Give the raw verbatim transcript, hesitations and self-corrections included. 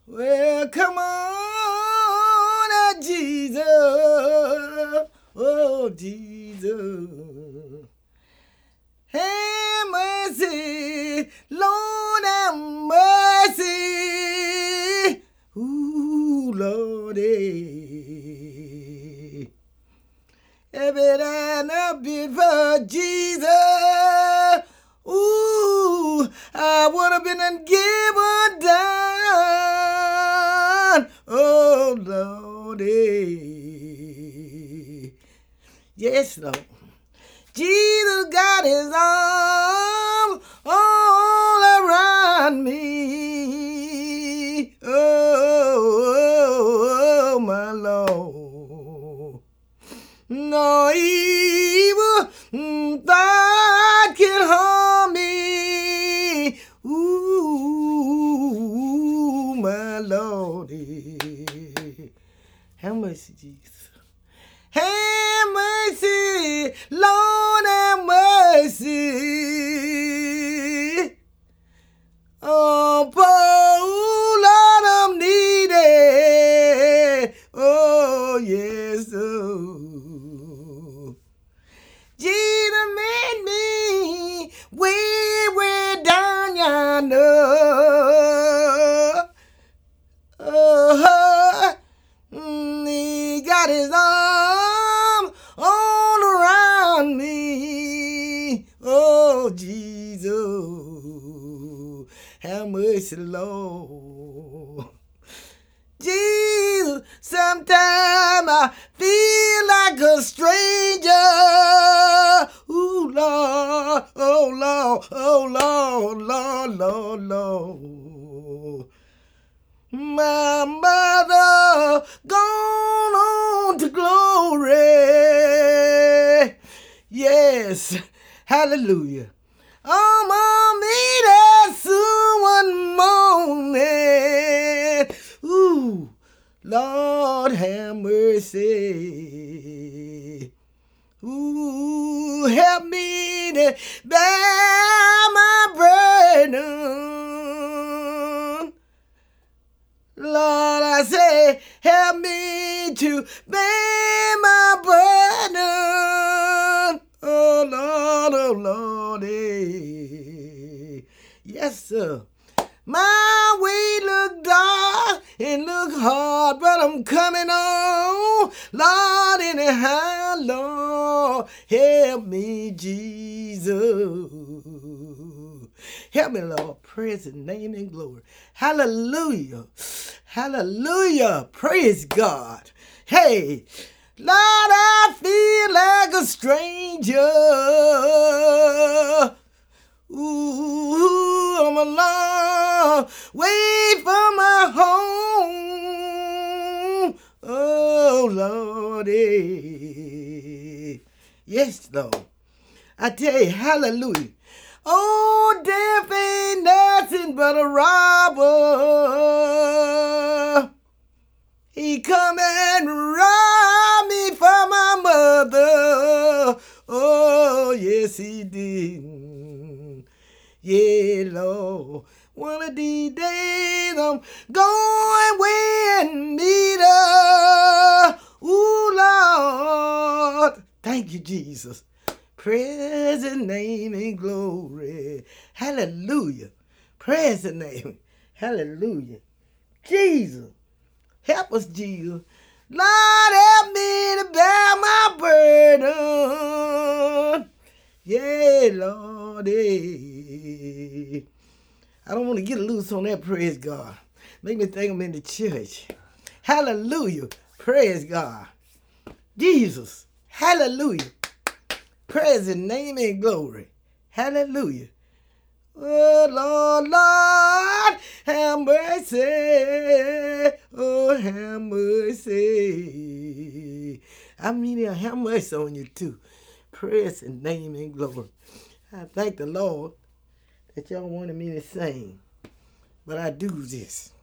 Well, come on, uh, Jesus. Oh, Jesus. Have mercy, Lord, have mercy. Ooh, Lordy. If it had not been for Jesus, ooh, I would have been given down. Oh, Lordy. Yes, Lord. Jesus got his arms all around me. Oh, oh, my Lord. No evil thought can harm me. Ooh, my Lordy. Have mercy, Jesus. Have mercy, Lord, have mercy. Oh, poor Lord, I'm needed. Oh, yes, oh. Jesus made me way, way down yonder. Oh, he got his arm all around me. Oh, Jesus, have mercy, Lord. Jesus, sometimes I feel like a stranger. Ooh, Lord, oh, Lord, oh, Lord, Lord, Lord, Lord. My mother gone on to glory. Yes, hallelujah. I'm gonna meet her soon one morning. Ooh, Lord have mercy. Ooh, help me to bear my burden. Lord, I say, help me to bear my burden. Oh, Lord, oh, Lord. Eh. Yes, sir. My way look dark and look hard, but I'm coming on. Lord, anyhow, Lord, help me, Jesus. Help me, Lord. Praise His name and glory. Hallelujah. Hallelujah. Praise God. Hey, Lord, I feel like a stranger. Ooh, I'm a long way from my home. Oh, Lordy. Yes, Lord. I tell you, hallelujah. Oh, death ain't nothing but a robber. He come and rob me from my mother. Oh, yes, he did. Yeah, Lord. One of these days I'm going away and meet her. Ooh, Lord. Thank you, Jesus. Praise His name in glory. Hallelujah. Praise His name. Hallelujah. Jesus. Help us, Jesus. Lord, help me to bear my burden. Yeah, Lord. eh. I don't want to get loose on that, praise God. Make me think I'm in the church. Hallelujah. Praise God. Jesus. Hallelujah. Praise His name and glory. Hallelujah. Oh, Lord, Lord, have mercy. Oh, have mercy. I mean, He'll have mercy on you too. Praise His name and glory. I thank the Lord that y'all wanted me to sing, but I do this.